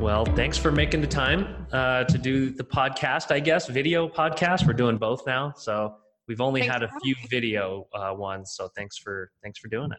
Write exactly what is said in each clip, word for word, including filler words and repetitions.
Well, thanks for making the time uh, to do the podcast, I guess, video podcast. We're doing both now. So we've only Thanks had a for few having me. video uh, ones. So thanks for thanks for doing it.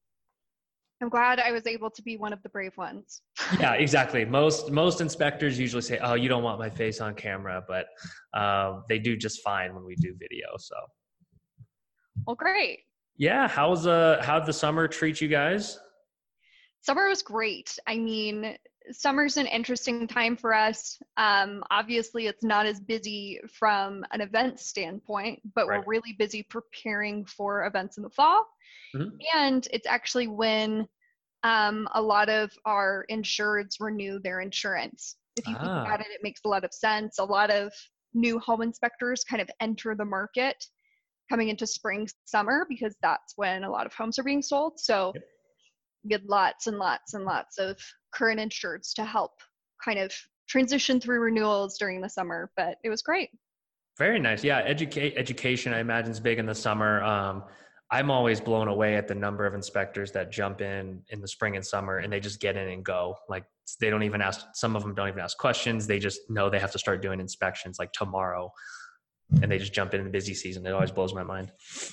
I'm glad I was able to be one of the brave ones. Yeah, exactly. Most most inspectors usually say, "Oh, you don't want my face on camera," but uh, they do just fine when we do video. So, Well, great. yeah, how's uh how'd the summer treat you guys? Summer was great. I mean, summer's an interesting time for us. Um, obviously, it's not as busy from an event standpoint, but Right. we're really busy preparing for events in the fall. Mm-hmm. And it's actually when um, a lot of our insureds renew their insurance. If you think Ah, about it, it makes a lot of sense. A lot of new home inspectors kind of enter the market coming into spring, summer, because that's when a lot of homes are being sold. So yep. we had lots and lots and lots of current insureds to help kind of transition through renewals during the summer, but it was great. Very nice. Yeah, educate education, I imagine, is big in the summer. Um, I'm always blown away at the number of inspectors that jump in in the spring and summer, and they just get in and go. Like they don't even ask. Some of them don't even ask questions. They just know they have to start doing inspections like tomorrow, and they just jump in the busy season. It always blows my mind.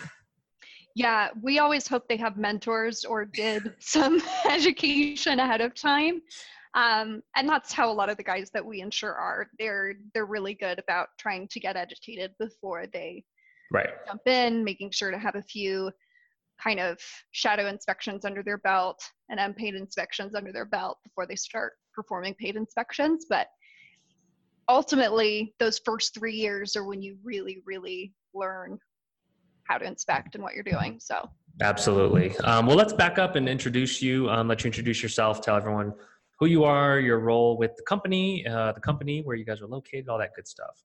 Yeah, we always hope they have mentors or did some education ahead of time. Um, and that's how a lot of the guys that we insure are. They're they're really good about trying to get educated before they Right. jump in, making sure to have a few kind of shadow inspections under their belt and unpaid inspections under their belt before they start performing paid inspections. But ultimately, those first three years are when you really, really learn how to inspect and what you're doing. So Absolutely. Um, well, let's back up and introduce you. Um, let you introduce yourself. Tell everyone who you are, your role with the company, uh, the company, where you guys are located, all that good stuff.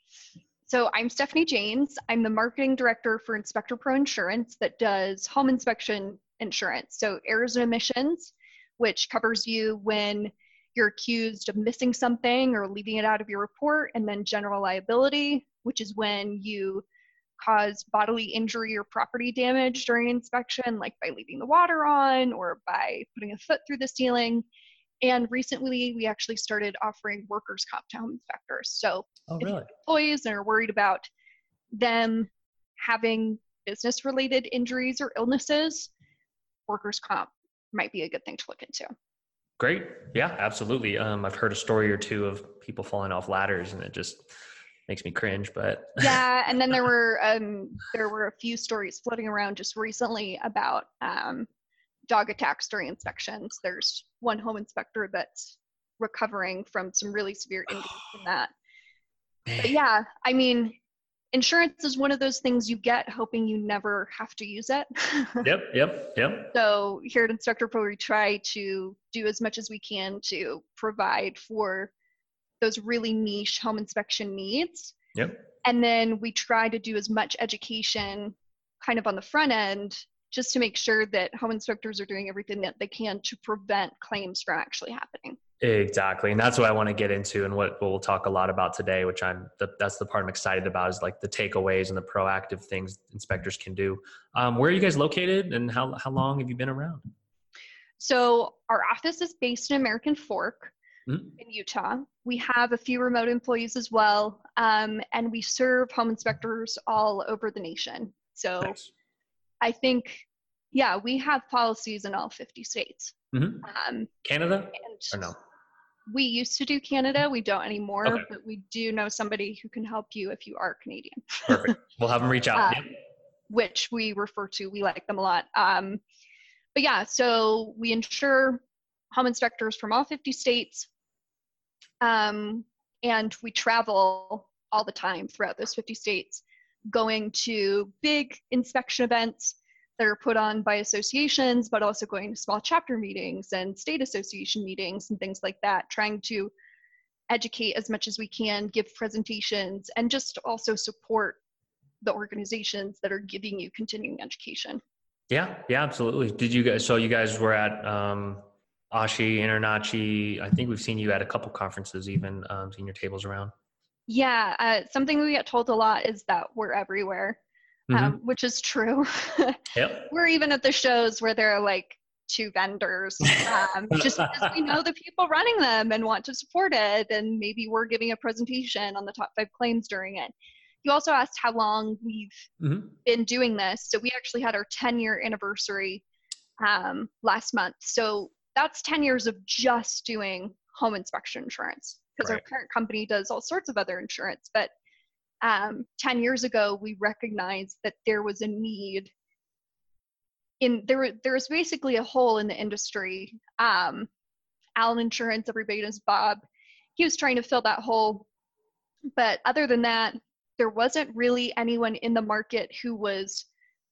So I'm Stephanie James. I'm the marketing director for Inspector Pro Insurance that does home inspection insurance. So errors and omissions, which covers you when you're accused of missing something or leaving it out of your report, and then general liability, which is when you cause bodily injury or property damage during inspection, like by leaving the water on or by putting a foot through the ceiling. And recently, we actually started offering workers' comp to home inspectors. So Oh, if you really? have employees and are worried about them having business-related injuries or illnesses, workers' comp might be a good thing to look into. Great. Yeah, absolutely. Um, I've heard a story or two of people falling off ladders, and it just makes me cringe. But yeah, and then there were um, there were a few stories floating around just recently about um, dog attacks during inspections. There's one home inspector that's recovering from some really severe injuries from that. But yeah, I mean, insurance is one of those things you get hoping you never have to use it. Yep, yep, yep. So here at Inspector Pro, we try to do as much as we can to provide for those really niche home inspection needs. Yep. And then we try to do as much education kind of on the front end just to make sure that home inspectors are doing everything that they can to prevent claims from actually happening. Exactly. And that's what I want to get into and what, what we'll talk a lot about today, which I'm, the, that's the part I'm excited about is like the takeaways and the proactive things inspectors can do. Um, where are you guys located and how, how long have you been around? So our office is based in American Fork Mm-hmm. in Utah. We have a few remote employees as well. Um, and we serve home inspectors all over the nation. So Nice. I think, yeah, we have policies in all fifty states. Mm-hmm. Um, Canada or and no? we used to do Canada. We don't anymore, Okay. but we do know somebody who can help you if you are Canadian. Perfect. We'll have them reach out. uh, Yep. Which we refer to. We like them a lot. Um, but yeah, so we insure home inspectors from all fifty states. Um, and we travel all the time throughout those fifty states, going to big inspection events that are put on by associations, but also going to small chapter meetings and state association meetings and things like that, trying to educate as much as we can, give presentations, and just also support the organizations that are giving you continuing education. Yeah, yeah, absolutely. Did you guys, so you guys were at um, Ashi, InterNACHI. I think we've seen you at a couple conferences, even um, seen your tables around. Yeah, uh, something we get told a lot is that we're everywhere, Mm-hmm. um, which is true. Yep. We're even at the shows where there are like to vendors, um, just because we know the people running them and want to support it. And maybe we're giving a presentation on the top five claims during it. You also asked how long we've mm-hmm. been doing this. So we actually had our ten year anniversary um, last month. So that's ten years of just doing home inspection insurance, because right. our parent company does all sorts of other insurance. But um, ten years ago, we recognized that there was a need in there. There was basically a hole in the industry. Um, Allen Insurance, everybody knows Bob. He was trying to fill that hole. But other than that, there wasn't really anyone in the market who was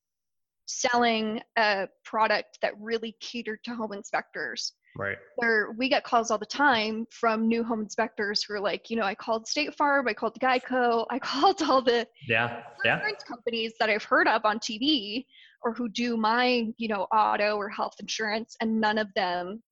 selling a product that really catered to home inspectors. Right. Where we get calls all the time from new home inspectors who are like, you know, I called State Farm, I called Geico, I called all the yeah, yeah. insurance companies that I've heard of on T V or who do my, you know, auto or health insurance, and none of them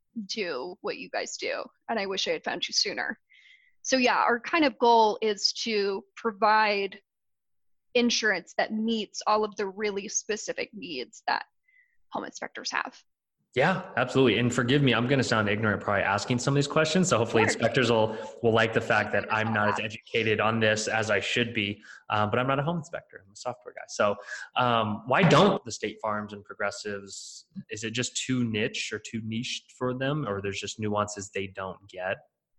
do what you guys do. And I wish I had found you sooner. So yeah, our kind of goal is to provide insurance that meets all of the really specific needs that home inspectors have. Yeah, absolutely. And forgive me, I'm going to sound ignorant probably asking some of these questions. So hopefully inspectors will, will like the fact that I'm not as educated on this as I should be, um, but I'm not a home inspector. I'm a software guy. So um, why don't the State Farms and Progressives, is it just too niche or too niche for them, or there's just nuances they don't get?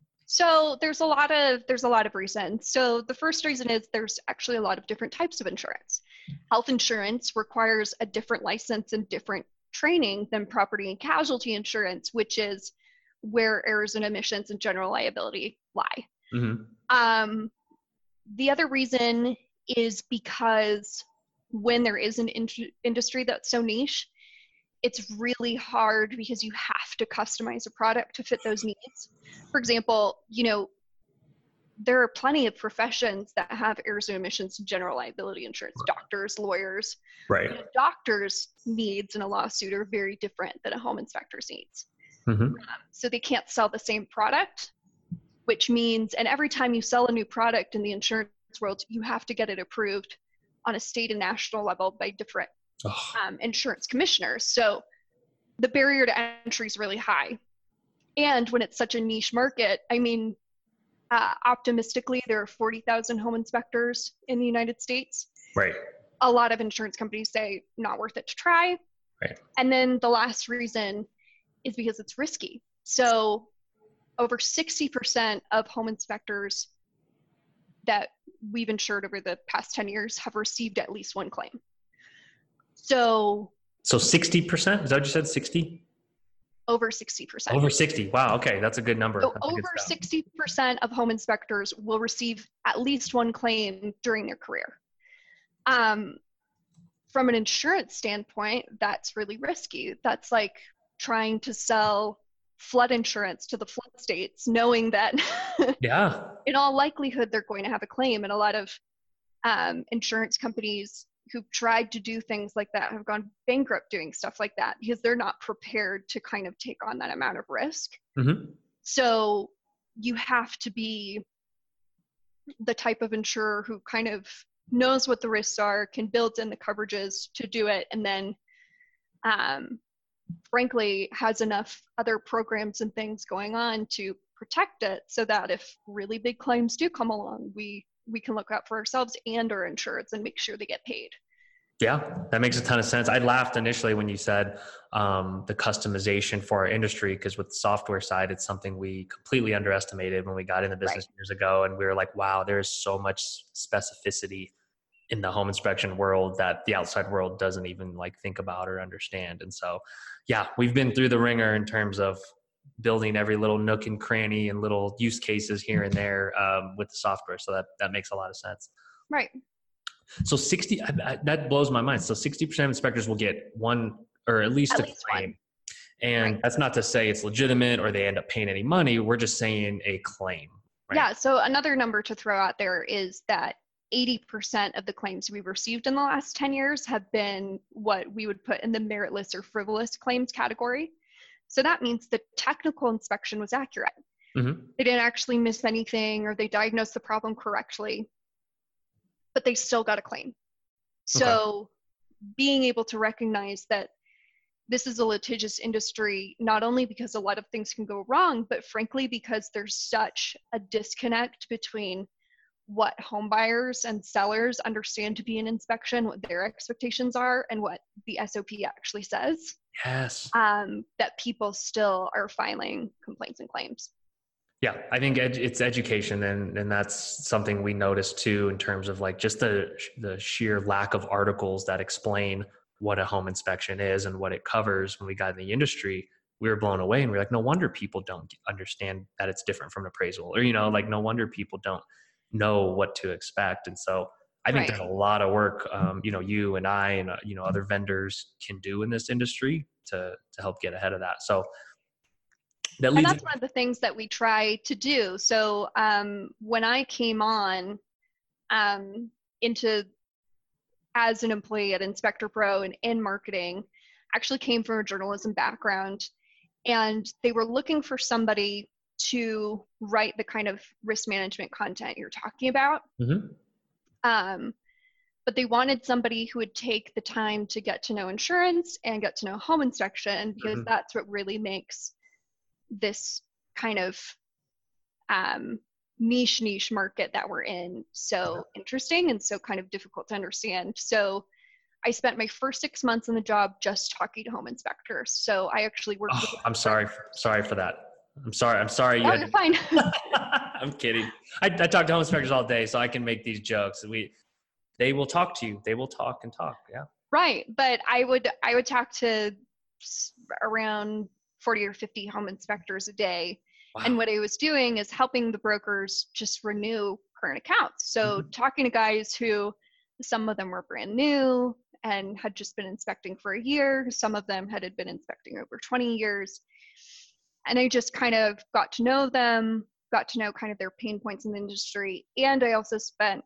So there's a lot of there's a lot of reasons. So the first reason is there's actually a lot of different types of insurance. Health insurance requires a different license and different training than property and casualty insurance, which is where errors and omissions and general liability lie. Mm-hmm. Um, the other reason is because when there is an in- industry that's so niche, it's really hard because you have to customize a product to fit those needs. For example, you know, there are plenty of professions that have errors and omissions and general liability insurance, doctors, lawyers. Right. A doctor's needs in a lawsuit are very different than a home inspector's needs. Mm-hmm. Um, so they can't sell the same product, which means, and every time you sell a new product in the insurance world, you have to get it approved on a state and national level by different um, insurance commissioners. So the barrier to entry is really high. And when it's such a niche market, I mean, uh, optimistically, there are forty thousand home inspectors in the United States. Right. A lot of insurance companies say not worth it to try. Right. And then the last reason is because it's risky. So over sixty percent of home inspectors that we've insured over the past ten years have received at least one claim. So So sixty percent? Is that what you said, sixty? Over sixty percent. Over sixty. Wow. Okay. That's a good number. So over sixty percent of home inspectors will receive at least one claim during their career. Um, from an insurance standpoint, that's really risky. That's like trying to sell flood insurance to the flood states, knowing that yeah, in all likelihood, they're going to have a claim. And a lot of um, insurance companies who've tried to do things like that have gone bankrupt doing stuff like that because they're not prepared to kind of take on that amount of risk. Mm-hmm. So you have to be the type of insurer who kind of knows what the risks are, can build in the coverages to do it, and then um, frankly has enough other programs and things going on to protect it so that if really big claims do come along, we we can look out for ourselves and our insureds and make sure they get paid. Yeah, that makes a ton of sense. I laughed initially when you said um, the customization for our industry, because with the software side, it's something we completely underestimated when we got into business right. years ago. And we were like, wow, there's so much specificity in the home inspection world that the outside world doesn't even like think about or understand. And so, yeah, we've been through the ringer in terms of building every little nook and cranny and little use cases here and there um, with the software. So that, that makes a lot of sense. Right. So sixty, I, I, that blows my mind. So sixty percent of inspectors will get one or at least at a least claim. One. And right. that's not to say it's legitimate or they end up paying any money. We're just saying a claim. Right? Yeah. So another number to throw out there is that eighty percent of the claims we've received in the last ten years have been what we would put in the meritless or frivolous claims category. So that means the technical inspection was accurate. Mm-hmm. They didn't actually miss anything, or they diagnosed the problem correctly, but they still got a claim. So okay. being able to recognize that this is a litigious industry, not only because a lot of things can go wrong, but frankly, because there's such a disconnect between what home buyers and sellers understand to be an inspection, what their expectations are, and what the S O P actually says. Yes. Um, that people still are filing complaints and claims. Yeah, I think ed- it's education, and and that's something we noticed too in terms of like just the the sheer lack of articles that explain what a home inspection is and what it covers. When we got in the industry, we were blown away, and we are like, no wonder people don't understand that it's different from an appraisal, or you know, like no wonder people don't know what to expect. And so I think Right. there's a lot of work, um, you know, you and I and uh, you know other vendors can do in this industry to to help get ahead of that. So that And leads. that's one of the things that we try to do. So um, when I came on um, into as an employee at Inspector Pro and in marketing, actually came from a journalism background, and they were looking for somebody to write the kind of risk management content you're talking about. Mm-hmm. Um, but they wanted somebody who would take the time to get to know insurance and get to know home inspection, because Mm-hmm. that's what really makes this kind of um, niche niche market that we're in so Yeah. interesting and so kind of difficult to understand. So I spent my first six months on the job just talking to home inspectors. So I actually worked with. Oh, I'm sorry. Sorry for that. I'm sorry. I'm sorry. You Oh, had you're to. fine. I'm kidding. I, I talk to home inspectors all day, so I can make these jokes. We, they will talk to you. They will talk and talk. Yeah. Right, but I would I would talk to around forty or fifty home inspectors a day, and Wow. what I was doing is helping the brokers just renew current accounts. So Mm-hmm. talking to guys who, some of them were brand new and had just been inspecting for a year, some of them had been inspecting over twenty years, and I just kind of got to know them, got to know kind of their pain points in the industry, and I also spent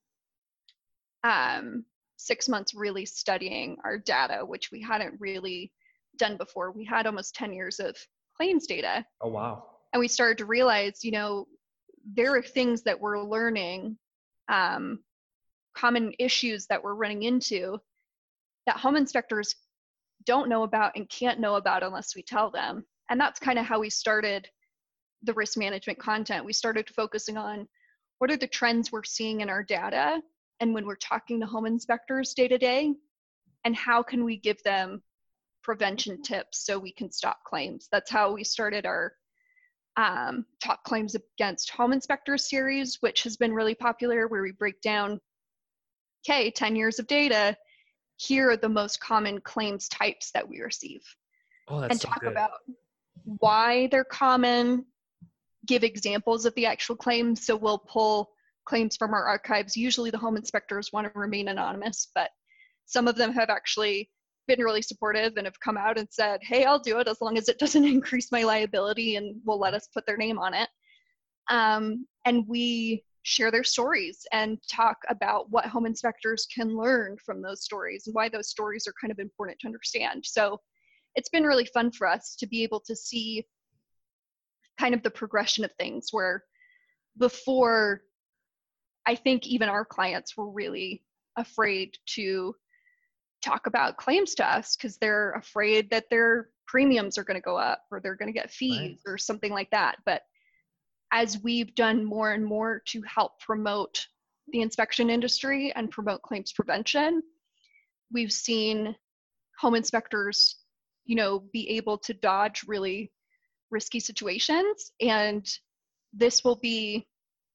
um, six months really studying our data, which we hadn't really done before. We had almost ten years of claims data. Oh, wow. And we started to realize, you know, there are things that we're learning, um, common issues that we're running into that home inspectors don't know about and can't know about unless we tell them. And that's kind of how we started the risk management content. We started focusing on what are the trends we're seeing in our data, and when we're talking to home inspectors day to day, and how can we give them prevention tips so we can stop claims. That's how we started our um, Top Claims Against Home Inspectors series, which has been really popular, where we break down, okay, ten years of data, here are the most common claims types that we receive, Oh, that's and so talk good. about why they're common, give examples of the actual claims. So we'll pull claims from our archives. Usually the home inspectors want to remain anonymous, but some of them have actually been really supportive and have come out and said, hey, I'll do it as long as it doesn't increase my liability, and will let us put their name on it. Um, and we share their stories and talk about what home inspectors can learn from those stories and why those stories are kind of important to understand. So it's been really fun for us to be able to see kind of the progression of things, where before, I think even our clients were really afraid to talk about claims to us because they're afraid that their premiums are going to go up or they're going to get fees Right. or something like that. But as we've done more and more to help promote the inspection industry and promote claims prevention, we've seen home inspectors, you know, be able to dodge really risky situations. And this will be,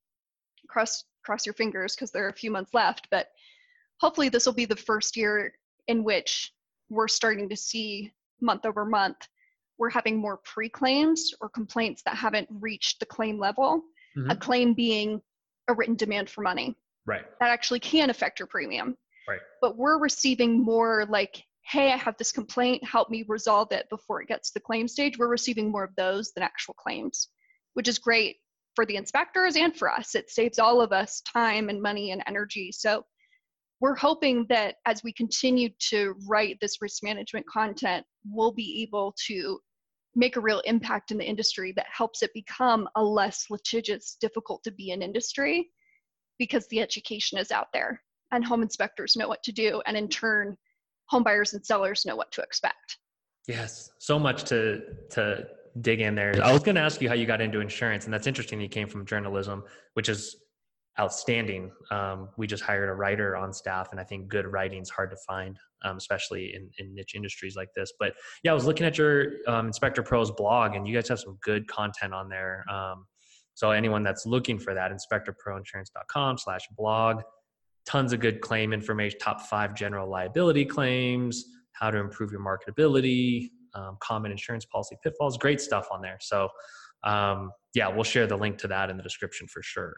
cross cross your fingers because there are a few months left, but hopefully this will be the first year in which we're starting to see month over month, we're having more pre-claims or complaints that haven't reached the claim level. Mm-hmm. A claim being a written demand for money. Right. That actually can affect your premium. Right. But we're receiving more like, hey, I have this complaint, help me resolve it before it gets to the claim stage. We're receiving more of those than actual claims, which is great for the inspectors and for us. It saves all of us time and money and energy. So we're hoping that as we continue to write this risk management content, we'll be able to make a real impact in the industry that helps it become a less litigious, difficult to be in industry, because the education is out there and home inspectors know what to do. And in turn, home buyers and sellers know what to expect. Yes, so much to to dig in there. I was going to ask you how you got into insurance, and that's interesting. You came from journalism, which is outstanding. Um, we just hired a writer on staff, and I think good writing is hard to find, um, especially in, in niche industries like this. But yeah, I was looking at your um, Inspector Pro's blog, and you guys have some good content on there. Um, so anyone that's looking for that, inspector pro insurance dot com slash blog, tons of good claim information, top five general liability claims, how to improve your marketability, um, common insurance policy pitfalls, great stuff on there. So um, yeah, we'll share the link to that in the description for sure.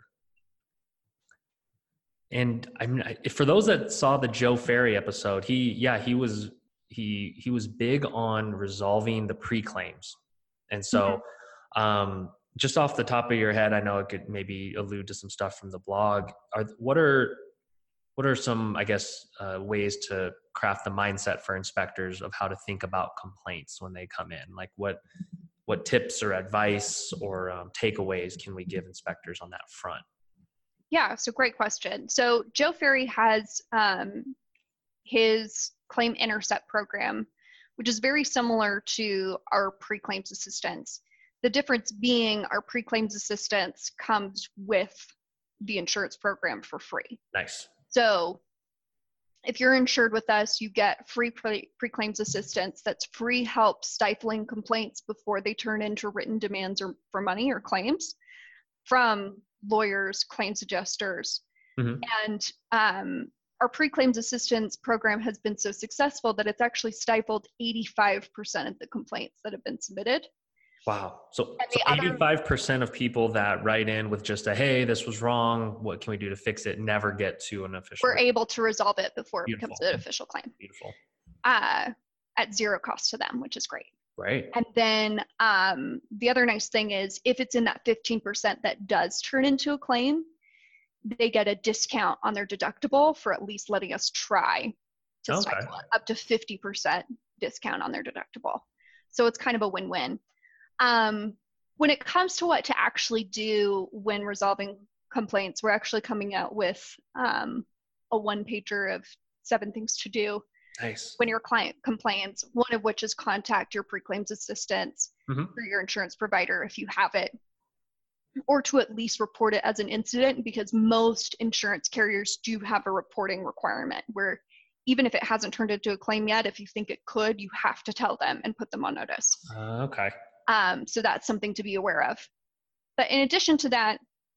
And I mean, for those that saw the Joe Ferry episode, he, yeah, he was, he, he was big on resolving the pre-claims. And so um, just off the top of your head, I know it could maybe allude to some stuff from the blog. Are, what are, what are some, I guess, uh, ways to craft the mindset for inspectors of how to think about complaints when they come in? Like what, what tips or advice or um, takeaways can we give inspectors on that front? Yeah, so great question. So Joe Ferry has um, his claim intercept program, which is very similar to our pre-claims assistance. The difference being our pre-claims assistance comes with the insurance program for free. Nice. So if you're insured with us, you get free pre- pre-claims assistance. That's free help stifling complaints before they turn into written demands or for money or claims from lawyers, claims adjusters. Mm-hmm. And um, our pre-claims assistance program has been so successful that it's actually stifled eighty-five percent of the complaints that have been submitted. Wow. So, so eighty-five percent of people that write in with just a, hey, this was wrong, what can we do to fix it, never get to an official. We're able to resolve it before Beautiful. It becomes an official claim. Beautiful. Uh, at zero cost to them, which is great. Right. And then um, the other nice thing is if it's in that fifteen percent that does turn into a claim, they get a discount on their deductible for at least letting us try to okay. stifle it, up to fifty percent discount on their deductible. So it's kind of a win-win. Um, when it comes to what to actually do when resolving complaints, we're actually coming out with um, a one-pager of seven things to do. Nice. When your client complains, one of which is contact your pre-claims assistance mm-hmm. or your insurance provider if you have it, or to at least report it as an incident, because most insurance carriers do have a reporting requirement where even if it hasn't turned into a claim yet, if you think it could, you have to tell them and put them on notice. Uh, okay. Um, so that's something to be aware of. But in addition to that,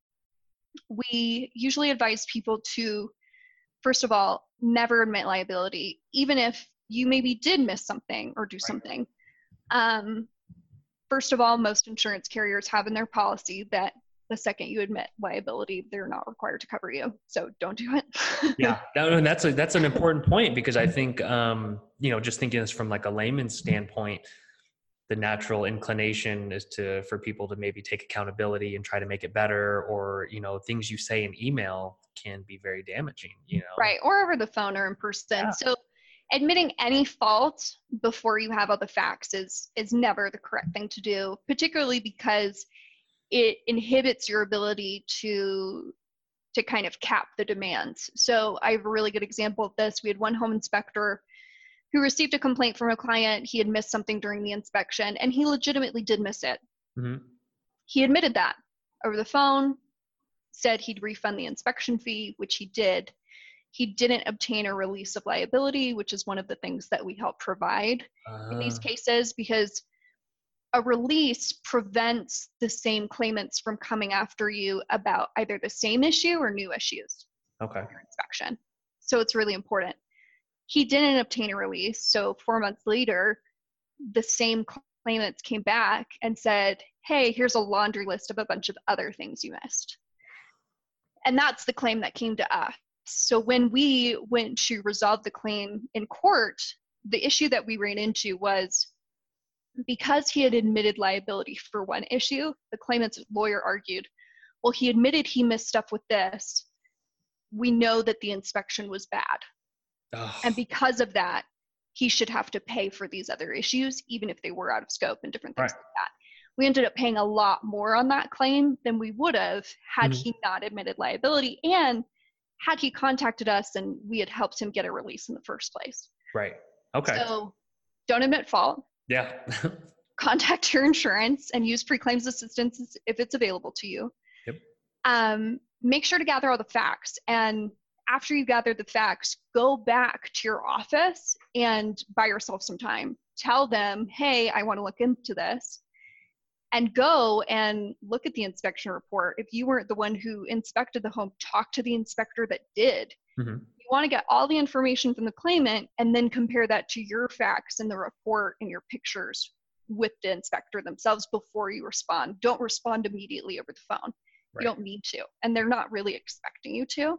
we usually advise people to, first of all, never admit liability, even if you maybe did miss something or do right. something. Um, first of all, most insurance carriers have in their policy that the second you admit liability, they're not required to cover you. So don't do it. yeah, that, that's a, that's an important point, because I think, um, you know, just thinking this from like a layman's standpoint, the natural inclination is to, for people to maybe take accountability and try to make it better, or, you know, things you say in email can be very damaging, you know? Right. Or over the phone or in person. Yeah. So admitting any fault before you have all the facts is, is never the correct thing to do, particularly because it inhibits your ability to, to kind of cap the demands. So I have a really good example of this. We had one home inspector who received a complaint from a client. He had missed something during the inspection, and he legitimately did miss it. Mm-hmm. He admitted that over the phone, said he'd refund the inspection fee, which he did. He didn't obtain a release of liability, which is one of the things that we help provide uh. in these cases, because a release prevents the same claimants from coming after you about either the same issue or new issues. Okay. In your inspection. So it's really important. He didn't obtain a release. So four months later, the same claimants came back and said, hey, here's a laundry list of a bunch of other things you missed. And that's the claim that came to us. So when we went to resolve the claim in court, the issue that we ran into was because he had admitted liability for one issue, the claimant's lawyer argued, well, he admitted he missed stuff with this. We know that the inspection was bad. Oh. And because of that, he should have to pay for these other issues, even if they were out of scope and different things right. like that. We ended up paying a lot more on that claim than we would have had mm-hmm. he not admitted liability, and had he contacted us and we had helped him get a release in the first place. Right. Okay. So don't admit fault. Yeah. Contact your insurance and use pre-claims assistance if it's available to you. Yep. Um, make sure to gather all the facts. And after you gather the facts, go back to your office and buy yourself some time. Tell them, hey, I want to look into this. And go and look at the inspection report. If you weren't the one who inspected the home, talk to the inspector that did. Mm-hmm. You want to get all the information from the claimant and then compare that to your facts in the report and your pictures with the inspector themselves before you respond. Don't respond immediately over the phone. Right. You don't need to. And they're not really expecting you to.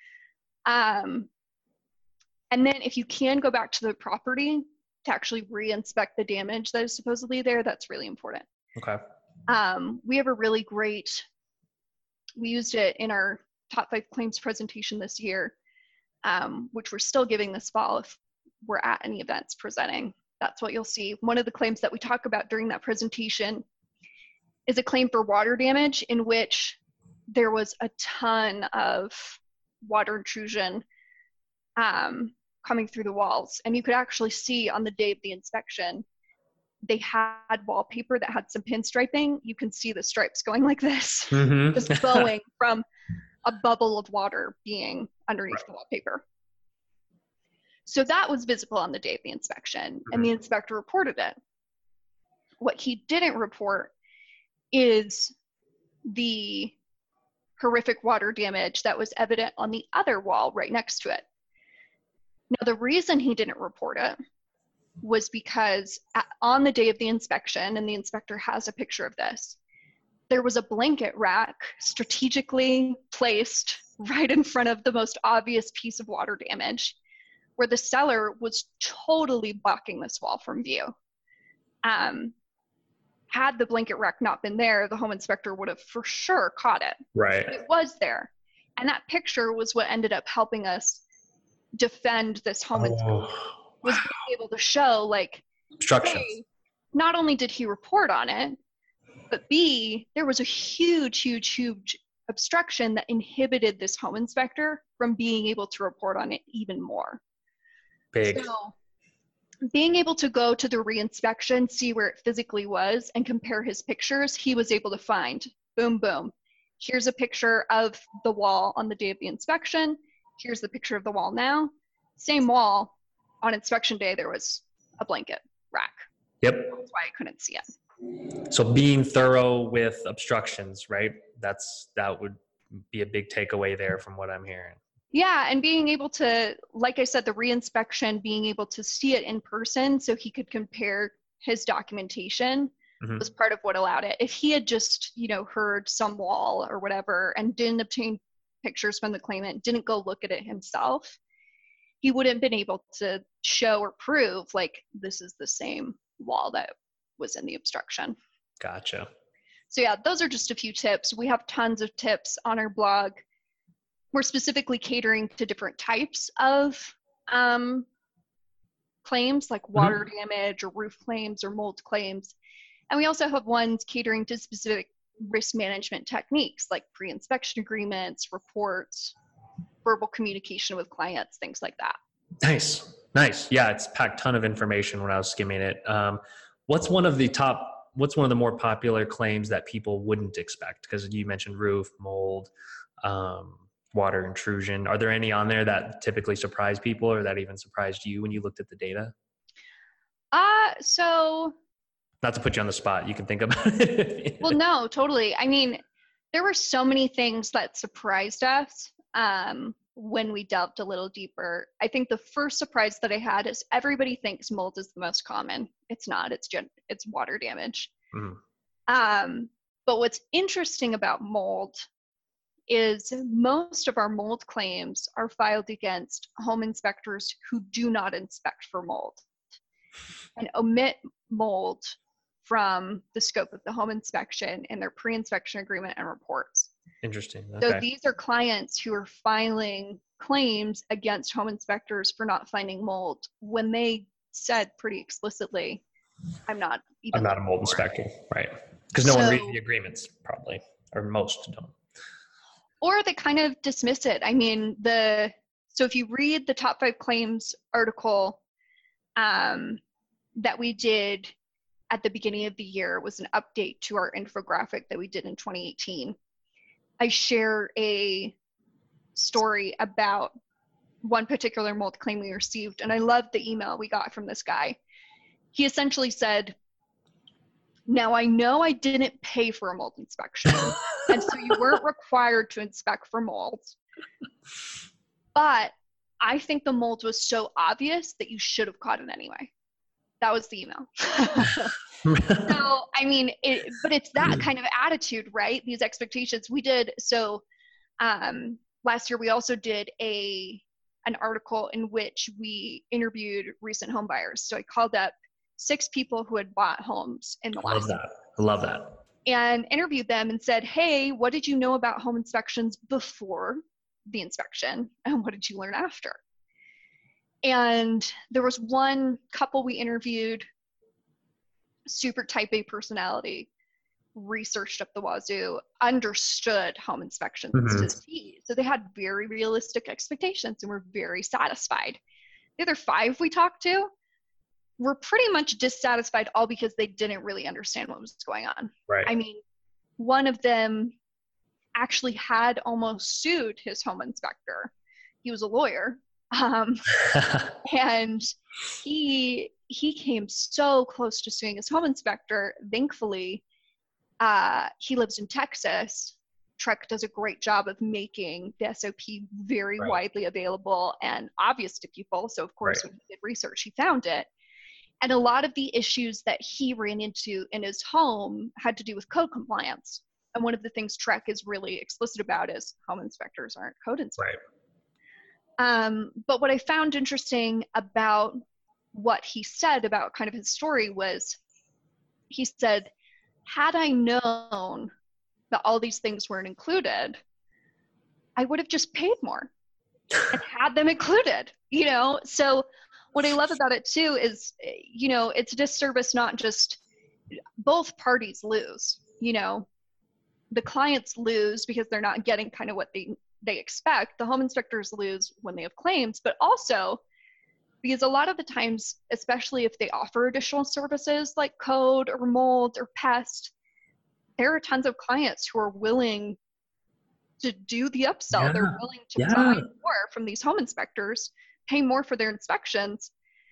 Um, and then if you can go back to the property to actually re-inspect the damage that is supposedly there, that's really important. Okay. Um, we have a really great, we used it in our top five claims presentation this year, um, which we're still giving this fall if we're at any events presenting. That's what you'll see. One of the claims that we talk about during that presentation is a claim for water damage in which there was a ton of water intrusion um, coming through the walls. And you could actually see on the day of the inspection, they had wallpaper that had some pinstriping. You can see the stripes going like this, mm-hmm. just flowing from a bubble of water being underneath right. the wallpaper. So that was visible on the day of the inspection, mm-hmm. and the inspector reported it. What he didn't report is the horrific water damage that was evident on the other wall right next to it. Now, the reason he didn't report it was because at, on the day of the inspection, and the inspector has a picture of this, there was a blanket rack strategically placed right in front of the most obvious piece of water damage, where the seller was totally blocking this wall from view. Um, had the blanket rack not been there, the home inspector would have for sure caught it. Right. But it was there. And that picture was what ended up helping us defend this home oh. inspector. Was being able to show, like, obstructions. Hey, not only did he report on it, but B, there was a huge, huge, huge obstruction that inhibited this home inspector from being able to report on it even more. Big. So being able to go to the reinspection, see where it physically was, and compare his pictures, he was able to find, boom, boom. Here's a picture of the wall on the day of the inspection. Here's the picture of the wall now. Same wall. On inspection day, there was a blanket rack. Yep. That's why I couldn't see it. So being thorough with obstructions, right? That's, that would be a big takeaway there from what I'm hearing. Yeah, and being able to, like I said, the reinspection, being able to see it in person so he could compare his documentation mm-hmm. was part of what allowed it. If he had just, you know, heard some wall or whatever and didn't obtain pictures from the claimant, didn't go look at it himself, he wouldn't have been able to show or prove, like, this is the same wall that was in the obstruction. Gotcha. So yeah, those are just a few tips. We have tons of tips on our blog. We're specifically catering to different types of um, claims, like water mm-hmm. damage or roof claims or mold claims. And we also have ones catering to specific risk management techniques, like pre-inspection agreements, reports, verbal communication with clients, things like that. Nice. Nice. Yeah, it's packed ton of information when I was skimming it. Um, what's one of the top, what's one of the more popular claims that people wouldn't expect? Because you mentioned roof, mold, um, water intrusion. Are there any on there that typically surprise people or that even surprised you when you looked at the data? Uh, so. Not to put you on the spot, you can think about it. Well, no, totally. I mean, there were so many things that surprised us. Um, when we delved a little deeper. I think the first surprise that I had is everybody thinks mold is the most common. It's not, it's gen- it's water damage. Mm-hmm. Um, but what's interesting about mold is most of our mold claims are filed against home inspectors who do not inspect for mold and omit mold from the scope of the home inspection in their pre-inspection agreement and reports. Interesting. Okay. So these are clients who are filing claims against home inspectors for not finding mold when they said pretty explicitly, I'm not even I'm not a mold inspector, right? Because no so, one reads the agreements probably, or most don't. Or they kind of dismiss it. I mean, the so if you read the top five claims article, um, that we did at the beginning of the year was an update to our infographic that we did in twenty eighteen. I share a story about one particular mold claim we received, and I loved the email we got from this guy. He essentially said, now I know I didn't pay for a mold inspection, and so you weren't required to inspect for molds, but I think the mold was so obvious that you should have caught it anyway. That was the email. So, I mean, it, but it's that kind of attitude, right? These expectations. We did, so um, last year we also did a an article in which we interviewed recent home buyers. So I called up six people who had bought homes in the last Love that. I love that. and interviewed them and said, hey, what did you know about home inspections before the inspection? And what did you learn after? And there was one couple we interviewed, super type A personality, researched up the wazoo, understood home inspections Mm-hmm. to see. So they had very realistic expectations and were very satisfied. The other five we talked to were pretty much dissatisfied, all because they didn't really understand what was going on. Right. I mean, one of them actually had almost sued his home inspector. He was a lawyer. Um, and he he came so close to suing his home inspector. Thankfully, uh, he lives in Texas. Trek does a great job of making the S O P very Right. widely available and obvious to people. So of course, Right. when he did research, he found it. And a lot of the issues that he ran into in his home had to do with code compliance. And one of the things Trek is really explicit about is home inspectors aren't code inspectors. Right. Um, but what I found interesting about what he said about kind of his story was, he said, had I known that all these things weren't included, I would have just paid more and had them included, you know? So what I love about it too is, you know, it's a disservice, not just, both parties lose, you know, the clients lose because they're not getting kind of what they they expect. The home inspectors lose when they have claims, but also because a lot of the times, especially if they offer additional services like code or mold or pest, there are tons of clients who are willing to do the upsell. Yeah. They're willing to Yeah. buy more from these home inspectors, pay more for their inspections.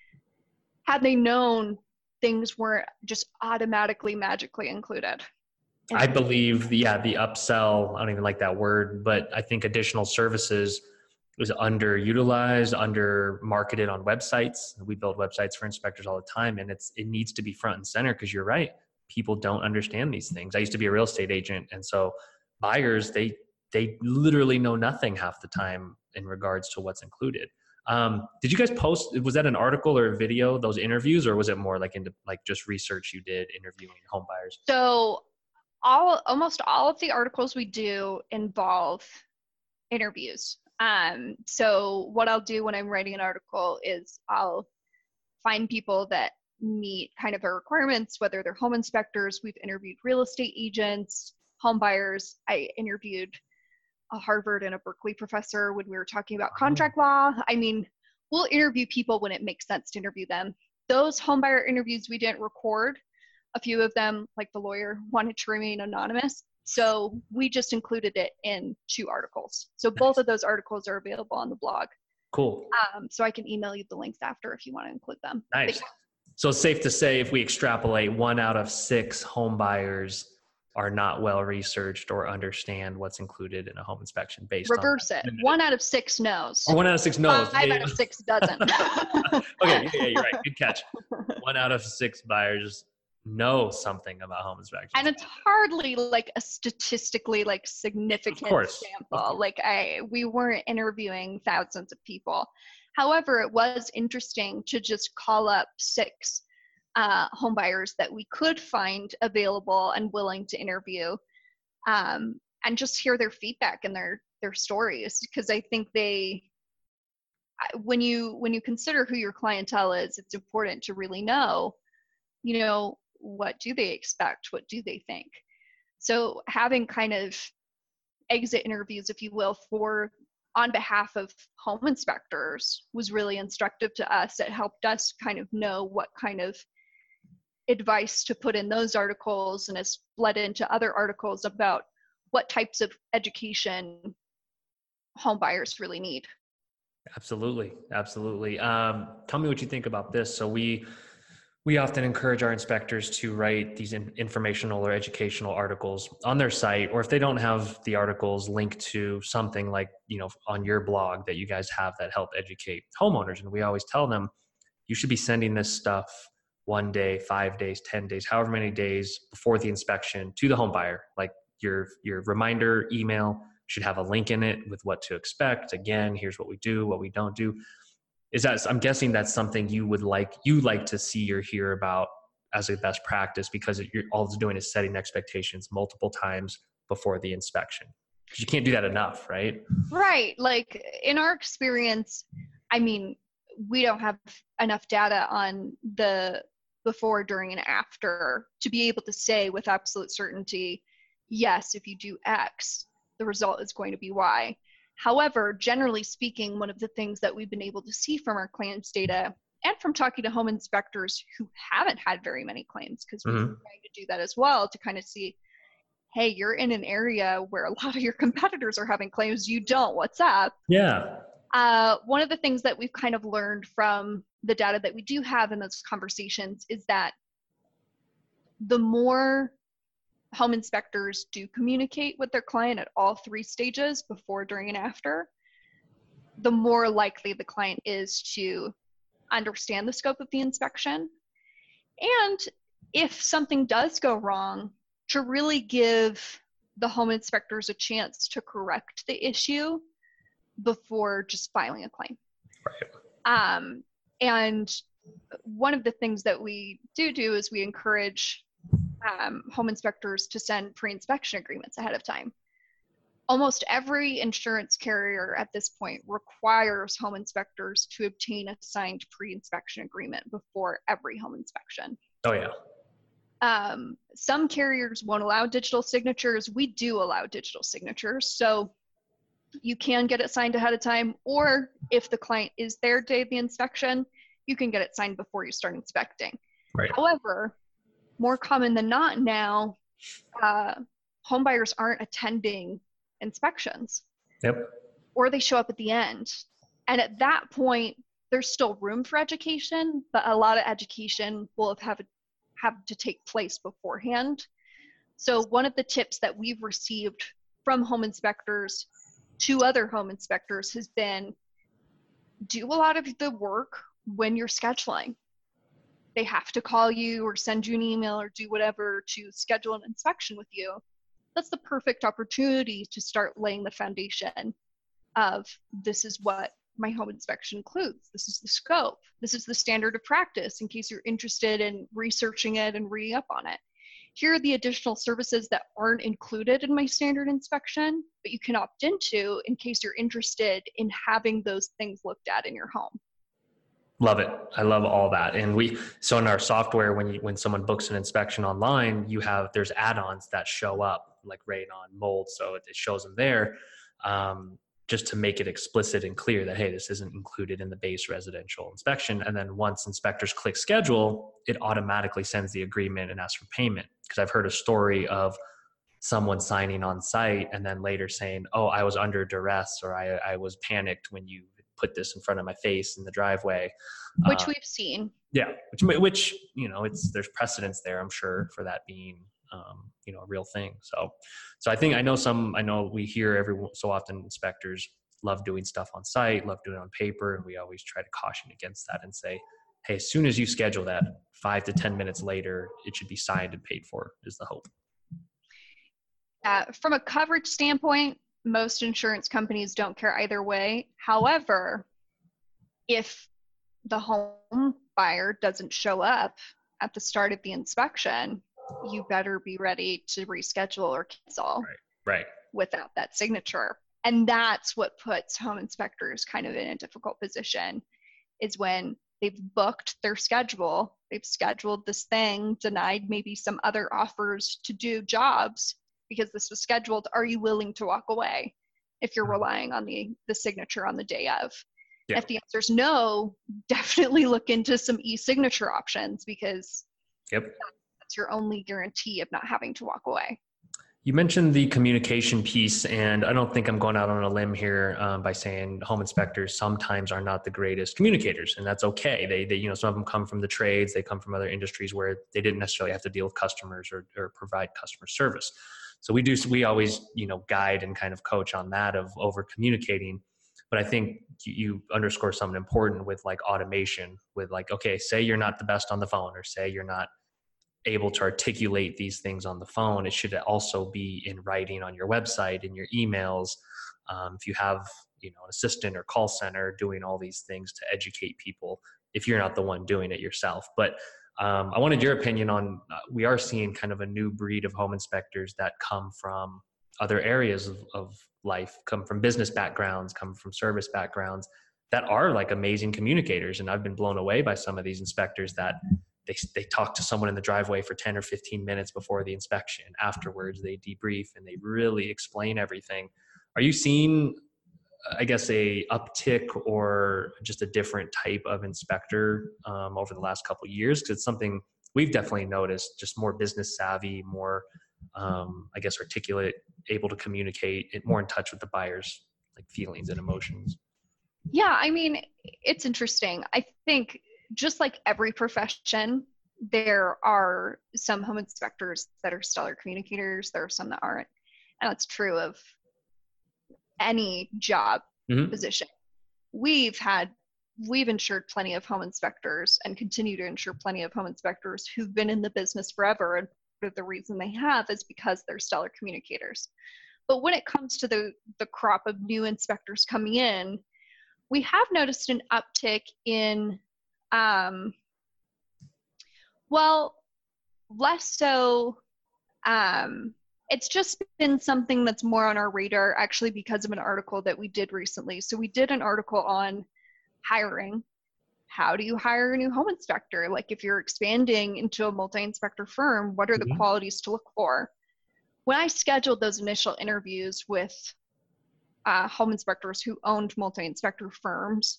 Had they known things weren't just automatically magically included. I believe, yeah, the upsell, I don't even like that word, but I think additional services is underutilized, under marketed on websites. We build websites for inspectors all the time, and it's it needs to be front and center, because you're right. People don't understand these things. I used to be a real estate agent, and so buyers, they they literally know nothing half the time in regards to what's included. Um, did you guys post, was that an article or a video, those interviews, or was it more like into like just research you did interviewing home buyers? So all almost all of the articles we do involve interviews. Um, so what I'll do when I'm writing an article is I'll find people that meet kind of our requirements, whether they're home inspectors. We've interviewed real estate agents, home buyers. I interviewed a Harvard and a Berkeley professor when we were talking about contract law. I mean, we'll interview people when it makes sense to interview them. Those home buyer interviews we didn't record. A few of them, like the lawyer, wanted to remain anonymous. So we just included it in two articles. So both of those articles are available on the blog. Cool. Um, so I can email you the links after if you want to include them. Nice. So it's safe to say, if we extrapolate, one out of six home buyers are not well researched or understand what's included in a home inspection based Reverse on it. One out of six knows. Or one out of six knows. Five Yeah, out of six doesn't. okay, yeah, yeah, you're right. Good catch. One out of six buyers know something about home inspections. And it's hardly like a statistically like significant Of course. sample. Of course. Like I, we weren't interviewing thousands of people. However, it was interesting to just call up six uh, home buyers that we could find available and willing to interview, um, and just hear their feedback and their their stories, because I think they, when you when you consider who your clientele is, it's important to really know, you know, what do they expect? What do they think? So having kind of exit interviews, if you will, for on behalf of home inspectors was really instructive to us. It helped us kind of know what kind of advice to put in those articles and has bled into other articles about what types of education home buyers really need. Absolutely. Absolutely. Um, tell me what you think about this. So we, we often encourage our inspectors to write these in, informational or educational articles on their site, or if they don't have the articles, linked to something like, you know, on your blog that you guys have that help educate homeowners. And we always tell them, you should be sending this stuff one day, five days, ten days, however many days before the inspection to the home buyer. Like your, your reminder email should have a link in it with what to expect. Again, here's what we do, what we don't do. Is that, I'm guessing that's something you would like, you like to see or hear about as a best practice, because it, you're, all it's doing is setting expectations multiple times before the inspection. Because you can't do that enough, right? Right. Like in our experience, I mean, we don't have enough data on the before, during, and after to be able to say with absolute certainty, yes, if you do X, the result is going to be Y. However, generally speaking, one of the things that we've been able to see from our claims data and from talking to home inspectors who haven't had very many claims, because we're mm-hmm. trying to do that as well, to kind of see, hey, you're in an area where a lot of your competitors are having claims, you don't, what's up? Yeah. Uh, one of the things that we've kind of learned from the data that we do have in those conversations is that the more home inspectors do communicate with their client at all three stages, before, during, and after, the more likely the client is to understand the scope of the inspection. And if something does go wrong, to really give the home inspectors a chance to correct the issue before just filing a claim. Right. Um, and one of the things that we do do is we encourage Um, home inspectors to send pre-inspection agreements ahead of time. Almost every insurance carrier at this point requires home inspectors to obtain a signed pre-inspection agreement before every home inspection. Oh yeah. Um, some carriers won't allow digital signatures. We do allow digital signatures. So you can get it signed ahead of time, or if the client is there day of the inspection, you can get it signed before you start inspecting. Right. However, more common than not now, uh, home buyers aren't attending inspections. Yep. Or they show up at the end. And at that point, there's still room for education, but a lot of education will have, have, have to take place beforehand. So one of the tips that we've received from home inspectors to other home inspectors has been, do a lot of the work when you're scheduling. They have to call you or send you an email or do whatever to schedule an inspection with you. That's the perfect opportunity to start laying the foundation of, this is what my home inspection includes. This is the scope. This is the standard of practice in case you're interested in researching it and reading up on it. Here are the additional services that aren't included in my standard inspection, but you can opt into in case you're interested in having those things looked at in your home. Love it. I love all that. And we, so in our software, when you, when someone books an inspection online, you have, there's add-ons that show up like radon, mold. So it, it shows them there, um, just to make it explicit and clear that, hey, this isn't included in the base residential inspection. And then once inspectors click schedule, it automatically sends the agreement and asks for payment. Because I've heard a story of someone signing on site and then later saying, oh, I was under duress, or I, I was panicked when you put this in front of my face in the driveway. Which uh, we've seen. Yeah. Which, which, you know, it's, there's precedence there, I'm sure, for that being, um, you know, a real thing. So, so I think I know some, I know we hear every so often inspectors love doing stuff on site, love doing it on paper. And we always try to caution against that and say, hey, as soon as you schedule that, five to ten minutes later, it should be signed and paid for, is the hope. Uh, from a coverage standpoint, most insurance companies don't care either way. However, if the home buyer doesn't show up at the start of the inspection, you better be ready to reschedule or cancel. Right. Right. Without that signature. And that's what puts home inspectors kind of in a difficult position, is when they've booked their schedule, they've scheduled this thing, denied maybe some other offers to do jobs because this was scheduled. Are you willing to walk away if you're relying on the, the signature on the day of? Yeah. If the answer is no, definitely look into some e-signature options, because Yep. That's your only guarantee of not having to walk away. You mentioned the communication piece, and I don't think I'm going out on a limb here um, by saying home inspectors sometimes are not the greatest communicators, and that's okay. They, they, you know, some of them come from the trades, they come from other industries where they didn't necessarily have to deal with customers or, or provide customer service. So we do, we always, you know, guide and kind of coach on that of over communicating. But I think you underscore something important with like automation, with like, okay, say you're not the best on the phone, or say you're not able to articulate these things on the phone. It should also be in writing on your website, in your emails. Um, if you have, you know, an assistant or call center doing all these things to educate people, if you're not the one doing it yourself. But um, I wanted your opinion on, uh, we are seeing kind of a new breed of home inspectors that come from other areas of, of life, come from business backgrounds, come from service backgrounds, that are like amazing communicators. And I've been blown away by some of these inspectors that They, they talk to someone in the driveway for ten or fifteen minutes before the inspection. Afterwards, they debrief and they really explain everything. Are you seeing, I guess, a uptick or just a different type of inspector um, over the last couple of years? Because it's something we've definitely noticed, just more business savvy, more, um, I guess, articulate, able to communicate, more in touch with the buyer's like feelings and emotions. Yeah, I mean, it's interesting. I think just like every profession, there are some home inspectors that are stellar communicators. There are some that aren't. And that's true of any job mm-hmm. position. We've had, we've insured plenty of home inspectors and continue to insure plenty of home inspectors who've been in the business forever. And the reason they have is because they're stellar communicators. But when it comes to the, the crop of new inspectors coming in, we have noticed an uptick in Um, well, less so, um, it's just been something that's more on our radar actually because of an article that we did recently. So we did an article on hiring. How do you hire a new home inspector? Like if you're expanding into a multi-inspector firm, what are the mm-hmm. qualities to look for? When I scheduled those initial interviews with uh, home inspectors who owned multi-inspector firms,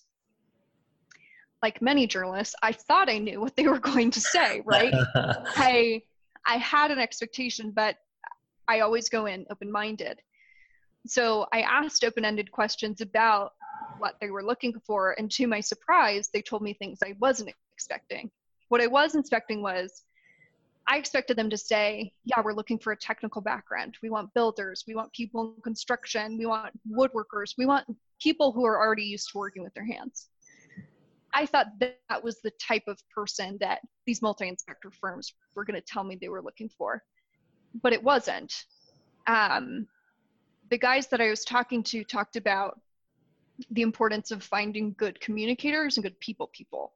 like many journalists, I thought I knew what they were going to say, right? I I had an expectation, but I always go in open-minded. So I asked open-ended questions about what they were looking for, and to my surprise, they told me things I wasn't expecting. What I was expecting was, I expected them to say, yeah, we're looking for a technical background. We want builders, we want people in construction, we want woodworkers, we want people who are already used to working with their hands. I thought that, that was the type of person that these multi-inspector firms were going to tell me they were looking for, but it wasn't. Um, the guys that I was talking to talked about the importance of finding good communicators and good people people.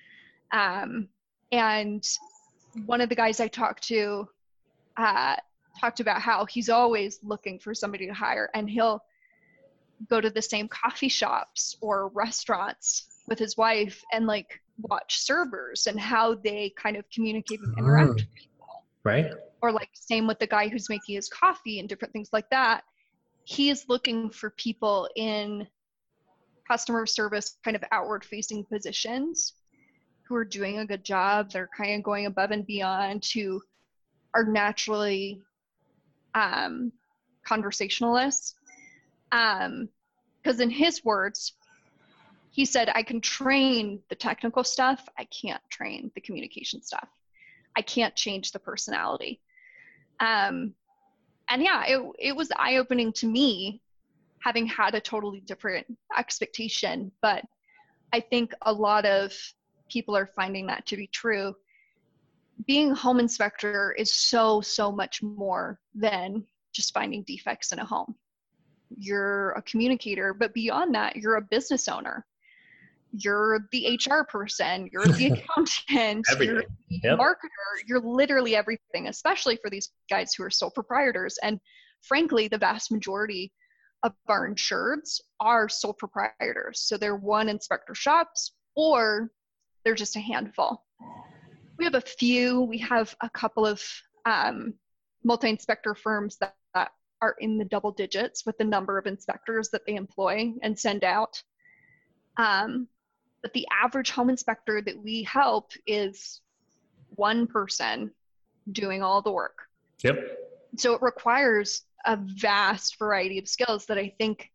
Um, and one of the guys I talked to uh, talked about how he's always looking for somebody to hire, and he'll go to the same coffee shops or restaurants with his wife and like watch servers and how they kind of communicate and interact with people. Right. Or like same with the guy who's making his coffee and different things like that. He is looking for people in customer service kind of outward facing positions who are doing a good job. They're kind of going above and beyond, who are naturally um, conversationalists. Um, because in his words, he said, I can train the technical stuff. I can't train the communication stuff. I can't change the personality. Um, and yeah, it, it was eye-opening to me, having had a totally different expectation. But I think a lot of people are finding that to be true. Being a home inspector is so, so much more than just finding defects in a home. You're a communicator, but beyond that, you're a business owner. You're the H R person, you're the accountant, you're the yep. marketer, you're literally everything, especially for these guys who are sole proprietors. And frankly, the vast majority of our insureds are sole proprietors. So they're one inspector shops, or they're just a handful. We have a few, we have a couple of um, multi-inspector firms that, that are in the double digits with the number of inspectors that they employ and send out. Um, but the average home inspector that we help is one person doing all the work. Yep. So it requires a vast variety of skills that I think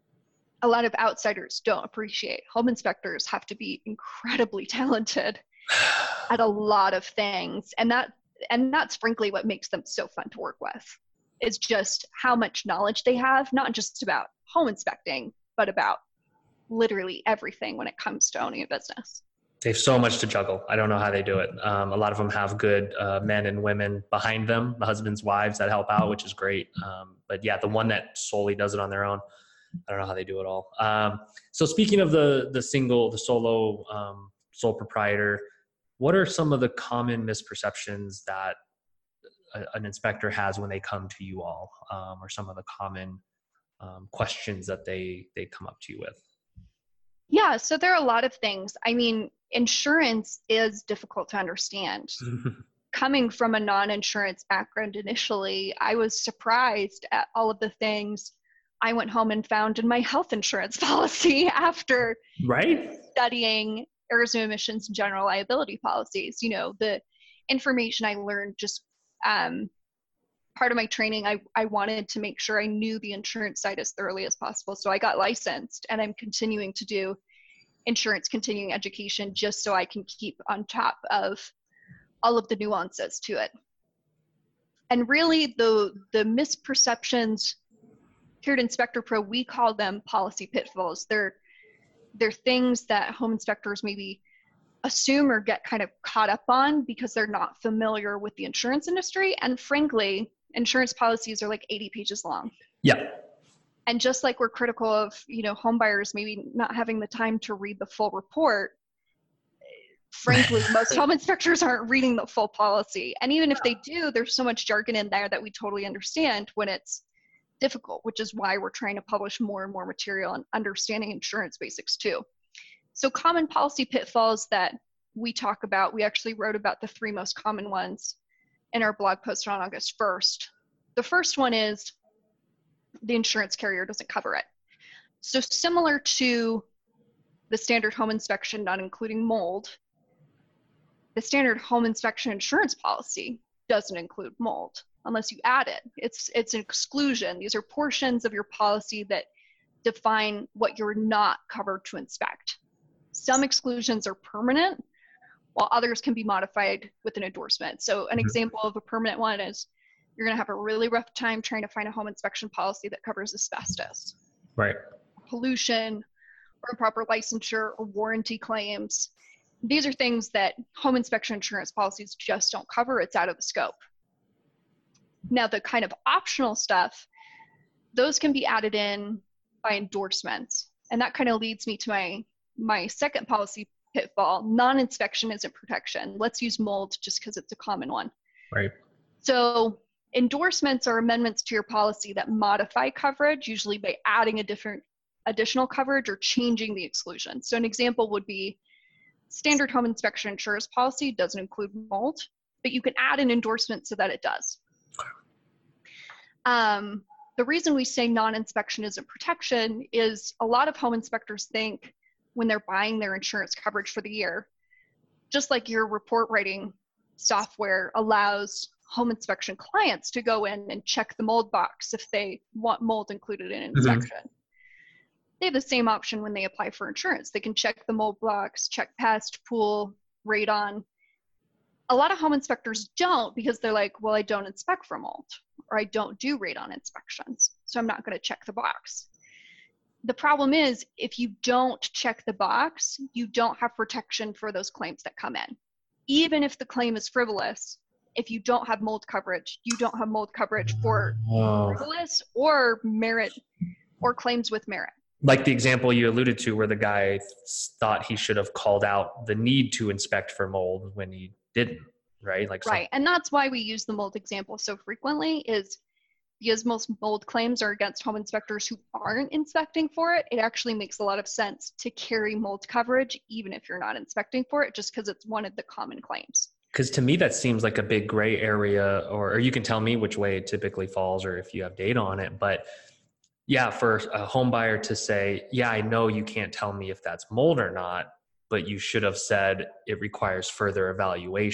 a lot of outsiders don't appreciate. Home inspectors have to be incredibly talented at a lot of things. And that and that's frankly what makes them so fun to work with, is just how much knowledge they have, not just about home inspecting, but about literally everything when it comes to owning a business. They have so much to juggle. I don't know how they do it. Um, a lot of them have good uh, men and women behind them, the husbands, wives that help out, which is great. Um, but yeah, the one that solely does it on their own, I don't know how they do it all. Um, so speaking of the the single, the solo um, sole proprietor, what are some of the common misperceptions that a, an inspector has when they come to you all, um, or some of the common um, questions that they they come up to you with? Yeah, so there are a lot of things. I mean, insurance is difficult to understand. Coming from a non-insurance background initially, I was surprised at all of the things I went home and found in my health insurance policy after right? studying Arizona emissions and general liability policies. You know, the information I learned just um, part of my training, I, I wanted to make sure I knew the insurance side as thoroughly as possible. So I got licensed, and I'm continuing to do insurance continuing education just so I can keep on top of all of the nuances to it. And really the, the misperceptions here at Inspector Pro, we call them policy pitfalls. They're, they're things that home inspectors maybe assume or get kind of caught up on because they're not familiar with the insurance industry. And frankly, insurance policies are like eighty pages long. Yeah. And just like we're critical of, you know, home buyers maybe not having the time to read the full report, frankly, most home inspectors aren't reading the full policy. And even if they do, there's so much jargon in there that we totally understand when it's difficult, which is why we're trying to publish more and more material on understanding insurance basics too. So common policy pitfalls that we talk about, we actually wrote about the three most common ones in our blog post on August first. The first one is the insurance carrier doesn't cover it. So similar to the standard home inspection, not including mold, the standard home inspection insurance policy doesn't include mold unless you add it. It's, it's an exclusion. These are portions of your policy that define what you're not covered to inspect. Some exclusions are permanent, while others can be modified with an endorsement. So an example of a permanent one is you're going to have a really rough time trying to find a home inspection policy that covers asbestos, Right. pollution, or improper licensure or warranty claims. These are things that home inspection insurance policies just don't cover. It's out of the scope. Now, the kind of optional stuff, those can be added in by endorsements. And that kind of leads me to my, my second policy pitfall. Non-inspection isn't protection. Let's use mold just because it's a common one. Right. So endorsements are amendments to your policy that modify coverage, usually by adding a different additional coverage or changing the exclusion. So an example would be standard home inspection insurance policy doesn't include mold, but you can add an endorsement so that it does. Um, the reason we say non-inspection isn't protection is a lot of home inspectors think when they're buying their insurance coverage for the year, just like your report writing software allows home inspection clients to go in and check the mold box if they want mold included in inspection. Mm-hmm. They have the same option when they apply for insurance. They can check the mold box, check pest, pool, radon. A lot of home inspectors don't because they're like, well, I don't inspect for mold, or I don't do radon inspections, so I'm not going to check the box. The problem is, if you don't check the box, you don't have protection for those claims that come in. Even if the claim is frivolous, if you don't have mold coverage, you don't have mold coverage for oh. frivolous or merit or claims with merit. Like the example you alluded to where the guy thought he should have called out the need to inspect for mold when he didn't, right? Like right. And that's why we use the mold example so frequently, is because most mold claims are against home inspectors who aren't inspecting for it. It actually makes a lot of sense to carry mold coverage even if you're not inspecting for it, just because it's one of the common claims. Because to me, that seems like a big gray area, or, or you can tell me which way it typically falls or if you have data on it. But yeah, for a home buyer to say, yeah, I know you can't tell me if that's mold or not, but you should have said it requires further evaluation.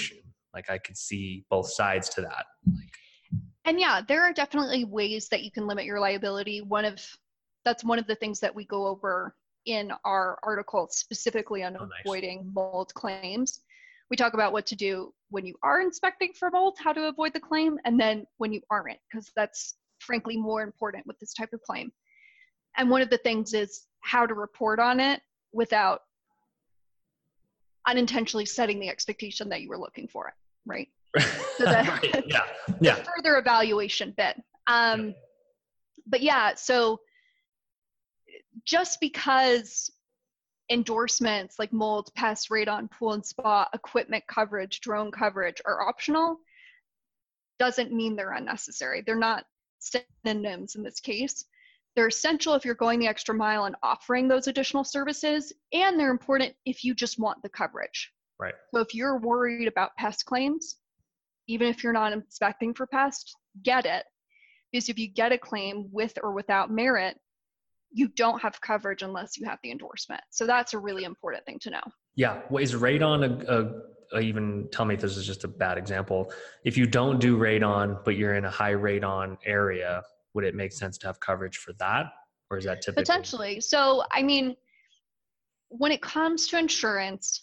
Like I could see both sides to that. And yeah, there are definitely ways that you can limit your liability. One of that's one of the things that we go over in our article specifically on Oh, nice. avoiding mold claims. We talk about what to do when you are inspecting for mold, how to avoid the claim, and then when you aren't, because that's frankly more important with this type of claim. And one of the things is how to report on it without unintentionally setting the expectation that you were looking for it, right? So the, right. Yeah. Yeah. the further evaluation bit. Um, yeah. But yeah, so just because endorsements like mold, pest, radon, pool and spa, equipment coverage, drone coverage are optional doesn't mean they're unnecessary. They're not synonyms in this case. They're essential if you're going the extra mile and offering those additional services, and they're important if you just want the coverage. Right. So if you're worried about pest claims, even if you're not inspecting for pest, get it. Because if you get a claim with or without merit, you don't have coverage unless you have the endorsement. So that's a really important thing to know. Yeah. Well, is radon a, a, a even, tell me if this is just a bad example. If you don't do radon, but you're in a high radon area, would it make sense to have coverage for that? Or is that typically? Potentially. So, I mean, when it comes to insurance,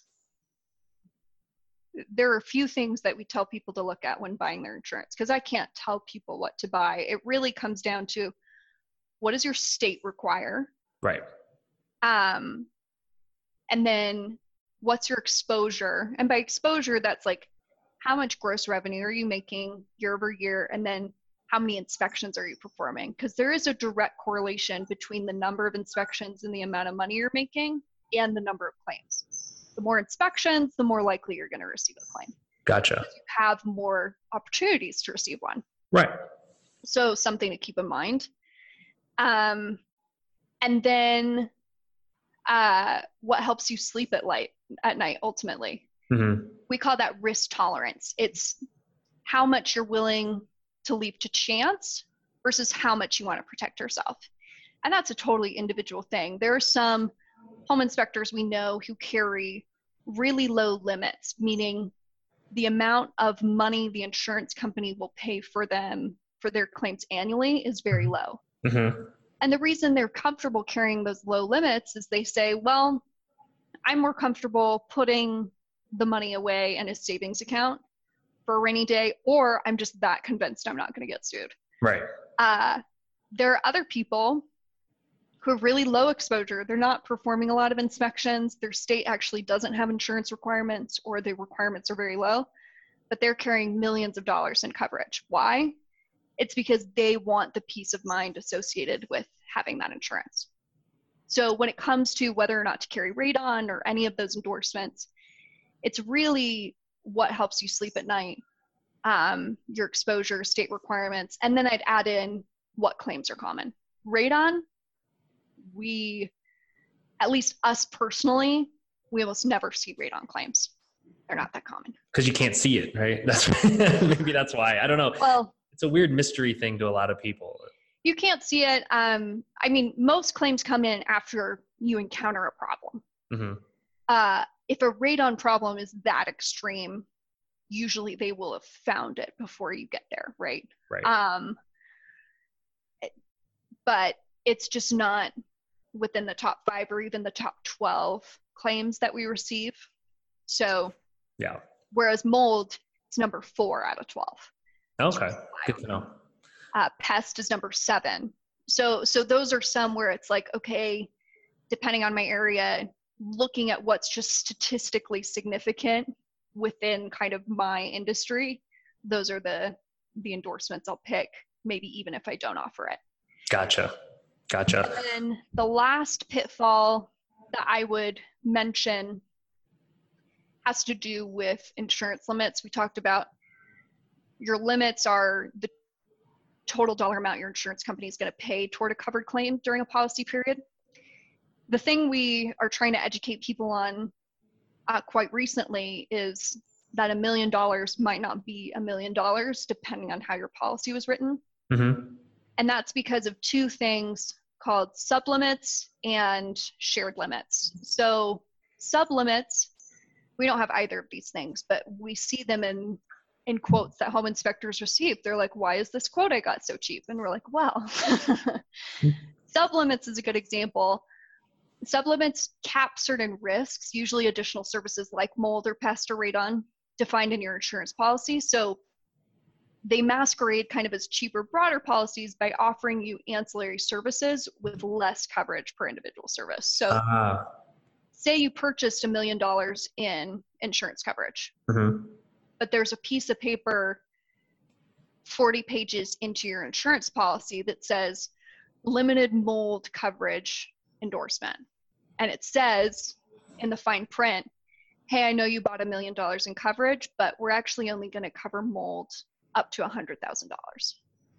there are a few things that we tell people to look at when buying their insurance, because I can't tell people what to buy. It really comes down to, what does your state require? Right. Um, and then what's your exposure? And by exposure, that's like, how much gross revenue are you making year over year? And then how many inspections are you performing? Because there is a direct correlation between the number of inspections and the amount of money you're making and the number of claims. The more inspections, the more likely you're going to receive a claim. Gotcha. Because you have more opportunities to receive one. Right. So something to keep in mind. Um, and then uh, what helps you sleep at light at night, ultimately. Mm-hmm. We call that risk tolerance. It's how much you're willing to leave to chance versus how much you want to protect yourself. And that's a totally individual thing. There are some home inspectors we know who carry really low limits, meaning the amount of money the insurance company will pay for them for their claims annually is very low. Mm-hmm. And the reason they're comfortable carrying those low limits is they say, well, I'm more comfortable putting the money away in a savings account for a rainy day, or I'm just that convinced I'm not going to get sued. Right. Uh, there are other people who have really low exposure. They're not performing a lot of inspections. Their state actually doesn't have insurance requirements, or the requirements are very low, but they're carrying millions of dollars in coverage. Why? It's because they want the peace of mind associated with having that insurance. So when it comes to whether or not to carry radon or any of those endorsements, it's really what helps you sleep at night, um, your exposure, state requirements, and then I'd add in what claims are common. Radon, we, at least us personally, we almost never see radon claims. They're not that common. Because you can't see it, right? That's maybe that's why. I don't know. Well, it's a weird mystery thing to a lot of people. You can't see it. Um, I mean, most claims come in after you encounter a problem. Mm-hmm. Uh, if a radon problem is that extreme, usually they will have found it before you get there, right? Right. Um, but it's just not within the top five or even the top twelve claims that we receive. So, yeah. Whereas mold, it's number four out of twelve. Okay, good to know. Uh, pest is number seven. So, so those are some where it's like, okay, depending on my area, looking at what's just statistically significant within kind of my industry, those are the the endorsements I'll pick, maybe even if I don't offer it. Gotcha. Gotcha. And then the last pitfall that I would mention has to do with insurance limits. We talked about your limits are the total dollar amount your insurance company is going to pay toward a covered claim during a policy period. The thing we are trying to educate people on uh, quite recently is that a million dollars might not be a million dollars depending on how your policy was written. Mm-hmm. And that's because of two things called sublimits and shared limits. So sublimits we don't have either of these things, but we see them in in quotes that home inspectors receive. They're like, why is this quote I got so cheap? And we're like, well, sublimits is a good example. Sublimits cap certain risks, usually additional services like mold or pest or radon, defined in your insurance policy. So they masquerade kind of as cheaper, broader policies by offering you ancillary services with less coverage per individual service. So uh-huh. say you purchased a million dollars in insurance coverage, mm-hmm. but there's a piece of paper forty pages into your insurance policy that says limited mold coverage endorsement. And it says in the fine print, hey, I know you bought a million dollars in coverage, but we're actually only going to cover mold up to one hundred thousand dollars.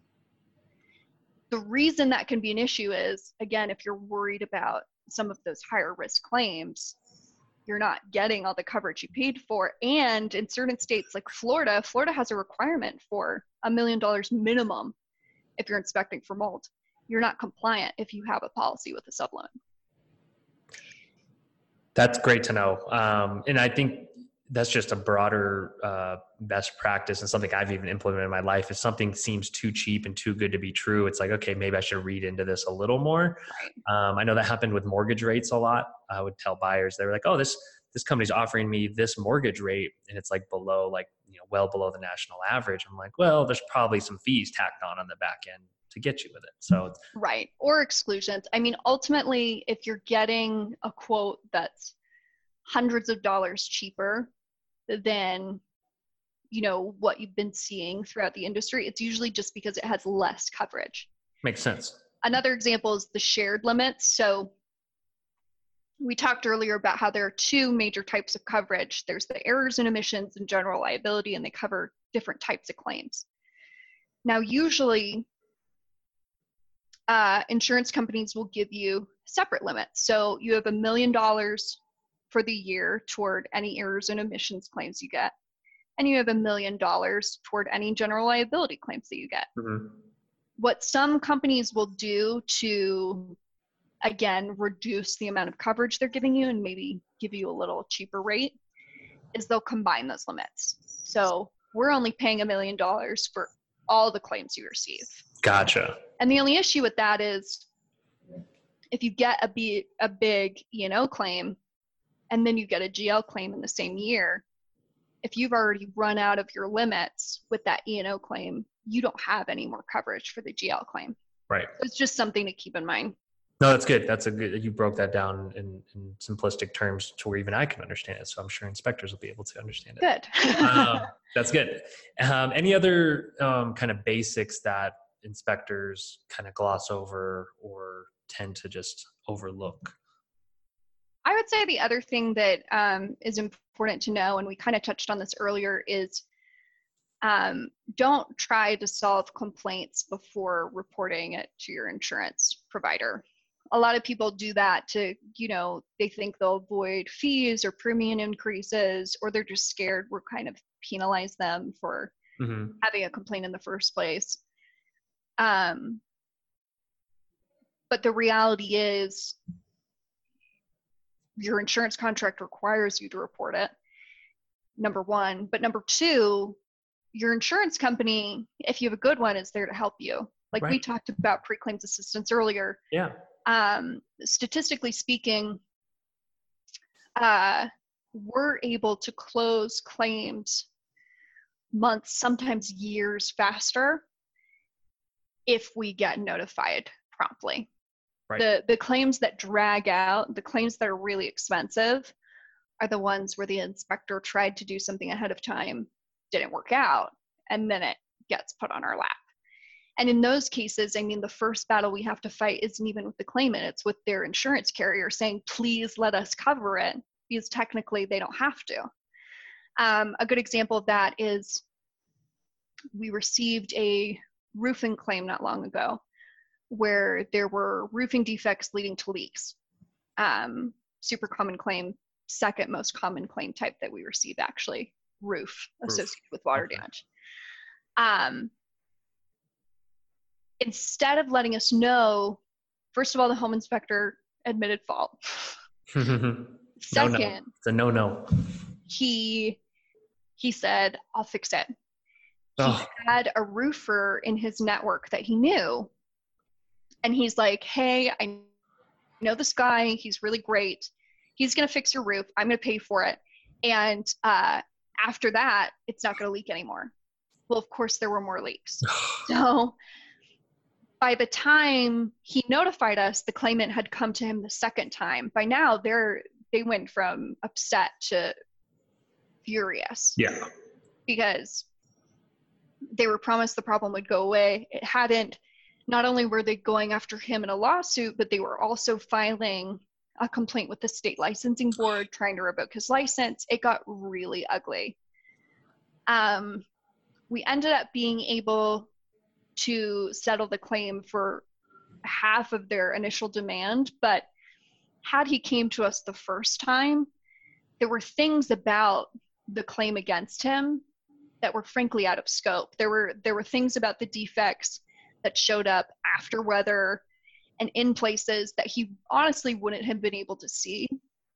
The reason that can be an issue is, again, if you're worried about some of those higher risk claims, you're not getting all the coverage you paid for. And in certain states like Florida, Florida has a requirement for a million dollars minimum if you're inspecting for mold. You're not compliant if you have a policy with a sublimit. That's great to know. Um, and I think that's just a broader uh, best practice and something I've even implemented in my life. If something seems too cheap and too good to be true, it's like, okay, maybe I should read into this a little more. Right. Um, I know that happened with mortgage rates a lot. I would tell buyers, they were like, oh, this, this company's offering me this mortgage rate. And it's like below, like, you know, well below the national average. I'm like, well, there's probably some fees tacked on on the back end to get you with it. So right. Or exclusions. I mean, ultimately, if you're getting a quote that's hundreds of dollars cheaper than, you know, what you've been seeing throughout the industry, it's usually just because it has less coverage. Makes sense. Another example is the shared limits. So we talked earlier about how there are two major types of coverage. There's the errors and omissions and general liability, and they cover different types of claims. Now, usually, uh, insurance companies will give you separate limits. So you have a million dollars for the year toward any errors and omissions claims you get, and you have a million dollars toward any general liability claims that you get. Mm-hmm. What some companies will do to, again, reduce the amount of coverage they're giving you and maybe give you a little cheaper rate is they'll combine those limits. So we're only paying a million dollars for all the claims you receive. Gotcha. And the only issue with that is if you get a, B, a big E and O claim, and then you get a G L claim in the same year, if you've already run out of your limits with that E and O claim, you don't have any more coverage for the G L claim. Right. So it's just something to keep in mind. No, that's good. That's a good, you broke that down in, in simplistic terms to where even I can understand it. So I'm sure inspectors will be able to understand it. Good. um, that's good. Um, any other um, kind of basics that inspectors kind of gloss over or tend to just overlook? I would say the other thing that um, is important to know, and we kind of touched on this earlier, is um, don't try to solve complaints before reporting it to your insurance provider. A lot of people do that to, you know, they think they'll avoid fees or premium increases, or they're just scared we're kind of penalize them for mm-hmm. having a complaint in the first place. Um, but the reality is, your insurance contract requires you to report it, number one. But number two, your insurance company, if you have a good one, is there to help you. Like right. we talked about pre-claims assistance earlier. Yeah. Um, statistically speaking, uh, we're able to close claims months, sometimes years faster if we get notified promptly. Right. The the claims that drag out, the claims that are really expensive, are the ones where the inspector tried to do something ahead of time, didn't work out, and then it gets put on our lap. And in those cases, I mean, the first battle we have to fight isn't even with the claimant, it's with their insurance carrier saying, please let us cover it, because technically they don't have to. Um, a good example of that is we received a roofing claim not long ago, where there were roofing defects leading to leaks. Um, super common claim, second most common claim type that we receive actually, roof, roof. associated with water okay. damage. Um, instead of letting us know, first of all, the home inspector admitted fault. Second, no, no. It's a no-no. he he said, I'll fix it. Oh. He had a roofer in his network that he knew. And he's like, hey, I know this guy. He's really great. He's going to fix your roof. I'm going to pay for it. And uh, after that, it's not going to leak anymore. Well, of course, there were more leaks. So by the time he notified us, the claimant had come to him the second time. By now, they're they went from upset to furious. Yeah. Because they were promised the problem would go away. It hadn't. Not only were they going after him in a lawsuit, but they were also filing a complaint with the state licensing board, trying to revoke his license. It got really ugly. Um, we ended up being able to settle the claim for half of their initial demand, but had he came to us the first time, there were things about the claim against him that were frankly out of scope. There were there were things about the defects that showed up after weather and in places that he honestly wouldn't have been able to see.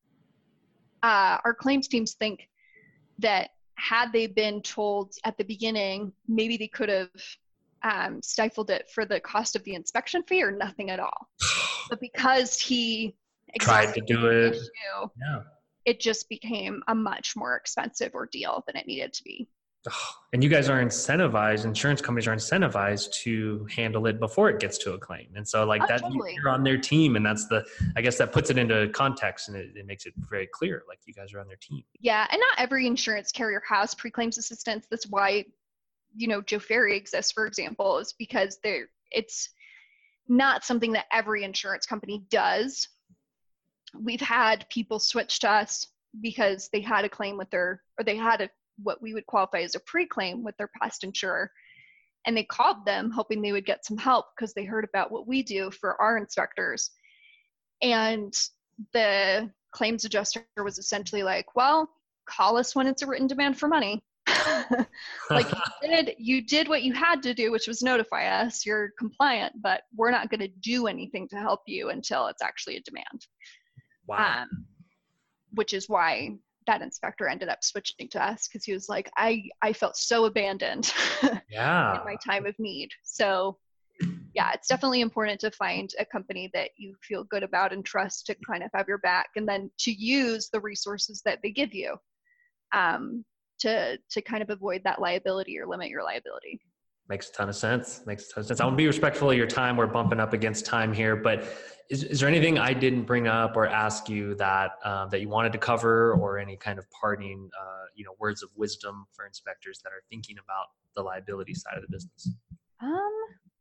Uh, our claims teams think that had they been told at the beginning, maybe they could have um, stifled it for the cost of the inspection fee or nothing at all. But because he tried to do it, issue, yeah. it just became a much more expensive ordeal than it needed to be. And you guys are incentivized, insurance companies are incentivized to handle it before it gets to a claim. And so like oh, that, totally. You're on their team. And that's the, I guess that puts it into context and it, it makes it very clear, like you guys are on their team. Yeah. And not every insurance carrier has pre-claims assistance. That's why, you know, Joe Ferry exists, for example, is because they're, it's not something that every insurance company does. We've had people switch to us because they had a claim with their, or they had a, what we would qualify as a pre-claim with their past insurer. And they called them hoping they would get some help because they heard about what we do for our inspectors. And the claims adjuster was essentially like, well, call us when it's a written demand for money. Like you did, you did what you had to do, which was notify us, you're compliant, but we're not going to do anything to help you until it's actually a demand. Wow. Um, which is why that inspector ended up switching to us, because he was like, I, I felt so abandoned yeah. in my time of need. So yeah, it's definitely important to find a company that you feel good about and trust to kind of have your back, and then to use the resources that they give you um, to, to kind of avoid that liability or limit your liability. Makes a ton of sense. Makes a ton of sense. I want to be respectful of your time. We're bumping up against time here, but is, is there anything I didn't bring up or ask you that um, that you wanted to cover, or any kind of parting, uh, you know, words of wisdom for inspectors that are thinking about the liability side of the business? Um.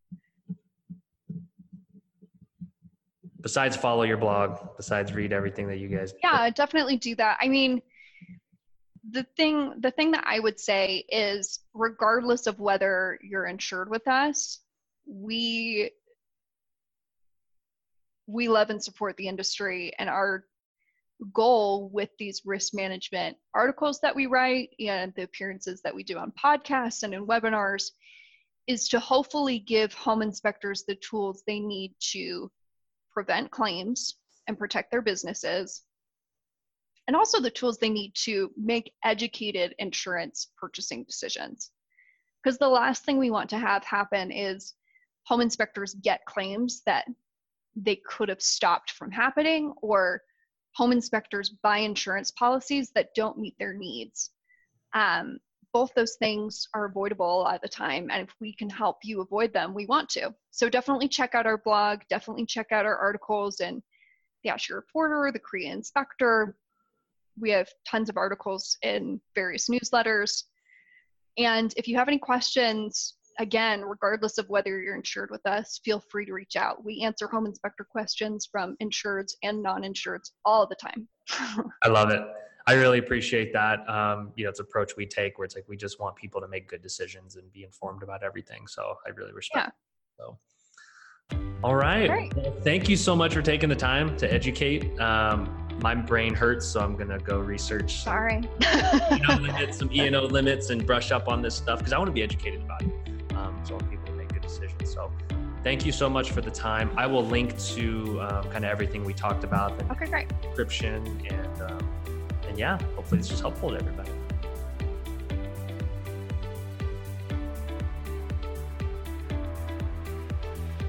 Besides follow your blog, besides read everything that you guys. Yeah, definitely do that. I mean, the thing, the thing that I would say is, regardless of whether you're insured with us, we, we love and support the industry, and our goal with these risk management articles that we write and the appearances that we do on podcasts and in webinars is to hopefully give home inspectors the tools they need to prevent claims and protect their businesses, and also the tools they need to make educated insurance purchasing decisions. Because the last thing we want to have happen is home inspectors get claims that they could have stopped from happening, or home inspectors buy insurance policies that don't meet their needs. Um, both those things are avoidable a lot of the time, and if we can help you avoid them, we want to. So definitely check out our blog, definitely check out our articles in the ASHI Reporter, the Korea Inspector. We have tons of articles in various newsletters. And if you have any questions, again, regardless of whether you're insured with us, feel free to reach out. We answer home inspector questions from insureds and non-insureds all the time. I love it. I really appreciate that. Um, you know, it's an approach we take where it's like, we just want people to make good decisions and be informed about everything. So I really respect it. So, all right. Great. Well, thank you so much for taking the time to educate. Um, my brain hurts, so I'm going to go research some Sorry. E and O limits, some E and O limits, and brush up on this stuff because I want to be educated about it. Um, so I want people to make good decisions. So thank you so much for the time. I will link to um, kind of everything we talked about, the Okay, great. description and um, and yeah, hopefully this was helpful to everybody.